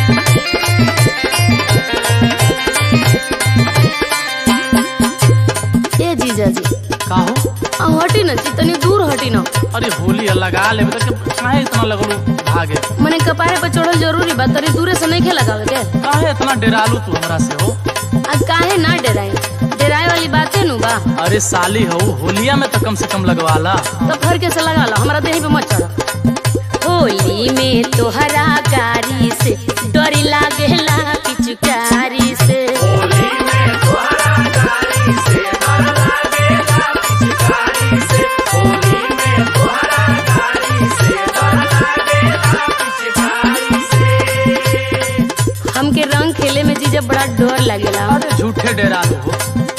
ए जीजा जी का हो? हटी न जी, तनी दूर हटी न। अरे होली है, लगा ले काहे इतना लगलू भागे? मने कपारे पर चढ़ल जरूरी बा, तनी दूरे से नहीं लगावे के। काहे इतना डरालू तू हमरा से हो? आ काहे ना डराई, डराए वाली बातें नु बा। अरे साली हो, होलिया में तो कम से कम लगवाला। तो घर के से लगा ला, हमरा देही पे मत चढ़। होली में तोहरा गाड़ी से डर लागेला पिचकारी से। हमके रंग खेले में जीजा बड़ा डर लगेला। अरे झूठे डरालू हो।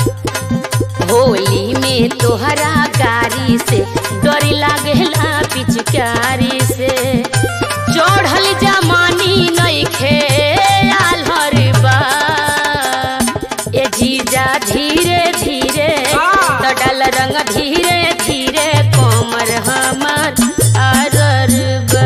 होली में तोहरा गाड़ी से डर लागेला पिचकारी से। चढ़ल जमानी नइखे आल्हर बा, ए जीजा धीरे धीरे तो डाल रंग धीरे धीरे कोमर हमर आरर बा।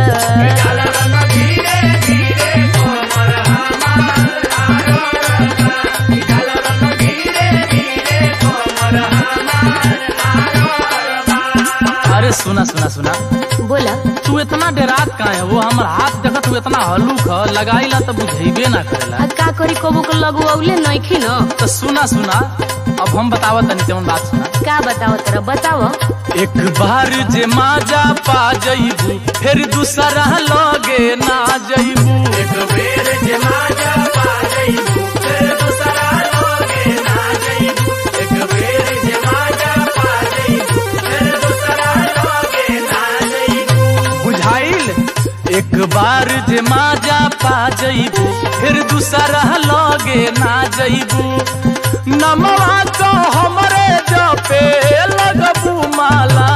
अरे सुना सुना सुना, बोला तू इतना डरात काहे? वो हमर हाथ देखा, तू इतना हल्लुक ह, लगाईला तो बुझेबे ना करेला। आ का करी कबू को लगू औले नइखी न। तो सुना सुना, अब हम बतावत तनी तेमन बात सुना। का बताओ तेरा बताओ। एक बार जे माजा पा जइबू, फिर दूसरा लगे ना जइबू। एक बेर जे माजा पा जइबू, फिर दूसरा लगे ना जइबू। एक बेर जे माजा पा जइबू, फिर दूसरा लगे ना जइबू। बुझाइल? एक बार जे माजा पा जइबू, फिर दूसरा लगे ना जइबू। नमवा तो हमरे जपे लगबू माला,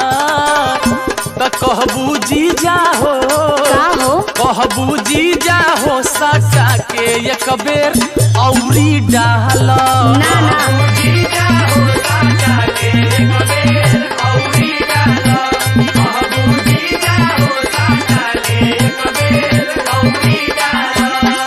त कहबू जीजा हो, का हो? कहबू जीजा हो, सटा के एक बेर औरी डाला। ना ना जीजा हो, सटा के एक बेर औरी डाला। कहबू जीजा हो, सटा के एक बेर औरी डाला।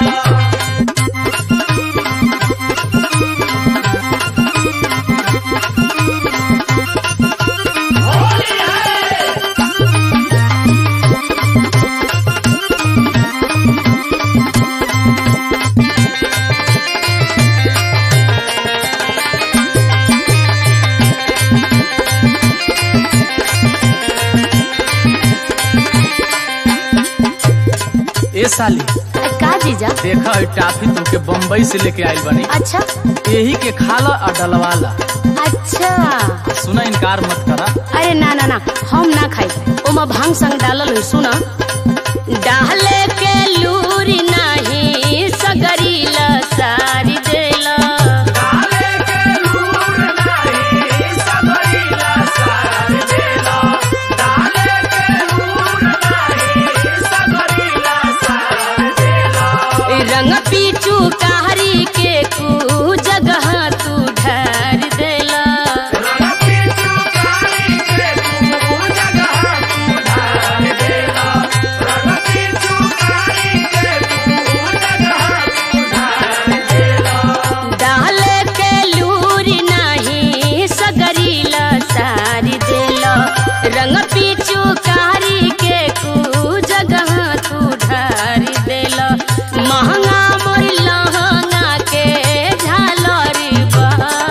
ए साली, का जीजा? देखा टाफी तो के बम्बई से लेके आइल बनी। अच्छा यही के खाला और डलवाला। अच्छा सुना, इनकार मत करा। अरे ना ना ना, हम ना खाई। ओमा भांग संग डालल हुई। सुना, डाले के लूरी नाही सगरी लसारी देला। डाले के लूर नाही सगरी लसारी देला। डाले के लूर नाही सगरी लसारी देला। रंग पीछू कारी के कु जगह तू ढार देला। रंग पीछू कारी के तू जगह तू ढार देला। रंग पीछू कारी के तू जगह तू ढार देला। डाले के लूरी नाही सगरी लसारी देला। रंग पीछू कारी के कु जगह तू ढारी देला। महंगा मोर लहंगा के झालरी बा,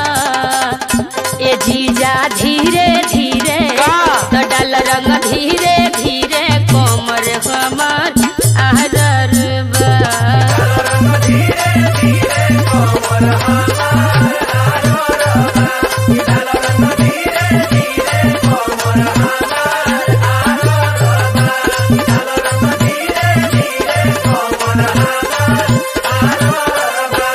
ए जीजा धीरे धीरे तो डाल रंग धीरे धीरे कोमर हमर आहरर बा। रंग धीरे धीरे कोमर हमार आरोरा बा। रंग धीरे धीरे कोमर हमार आरोरा बा। रंग धीरे धीरे कोमर हमार आरोरा बा।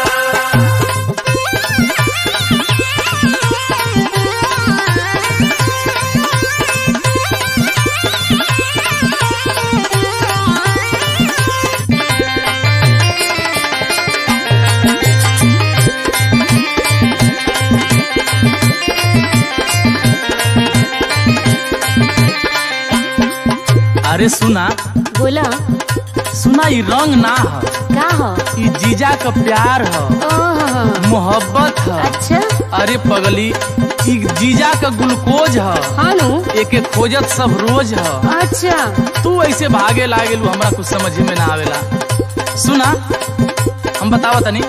अरे सुना बोला सुना सुना ई रंग ना ह, का हो? ई जीजा का प्यार ह, ओह, मोहब्बत ह। अच्छा अरे पगली, ई जीजा का ग्लूकोज ह, हाँ नु। एके खोजत सब रोज ह। अच्छा तू ऐसे भागे लागेलू, हमरा कुछ समझ में ना आवेला। सुना हम बतावा तनी।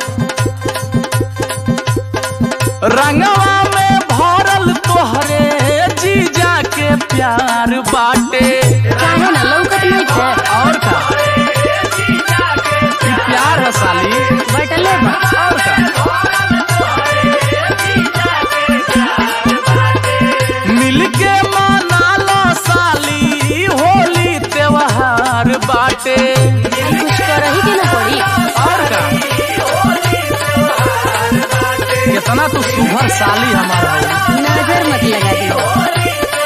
रंगवा में भरल तोहरे जीजा के प्यार बाटे। काहे ना लौकत नहीं थे? और का ई प्यार है साली, बटले बा। और का मिलके मना लो साली, होली त्योहार बाटे। कुछ करही के ना पड़ी। और का कितना तू सुघर साली हमारा हो। नजर मत लगा दी।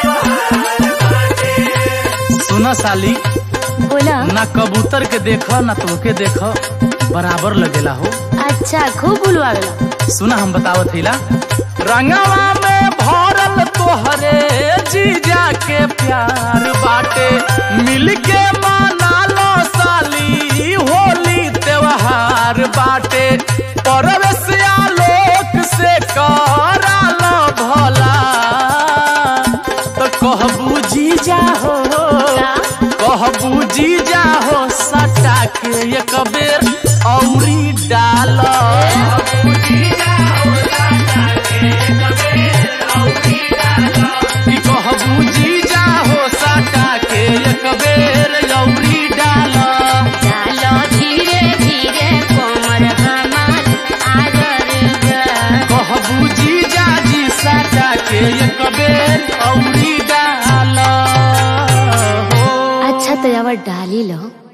सुना साली, बोला। ना कबूतर के देखा ना तोहके देखा बराबर लगेला हो। अच्छा खूब बुलवावेला। सुना हम बतावत हिला। रंगवा में भरल तोहरे जीजा के प्यार बाटे। मिलके मना लो साली, होली त्योहार बाटे। परवेश आलोक से करा लो भला, तो कहबू जीजा हो, कहबू जीजा हो, सटा के एक बेर औरी डाल। कहबू जीजा हो, सटा के एक बेर औरी डाल। डालो धीरे धीरे कोमर हमार आदर जा। कहबू जीजा जी, सटा के एक बेर औरी डाल। अच्छा तो अब डाली लो।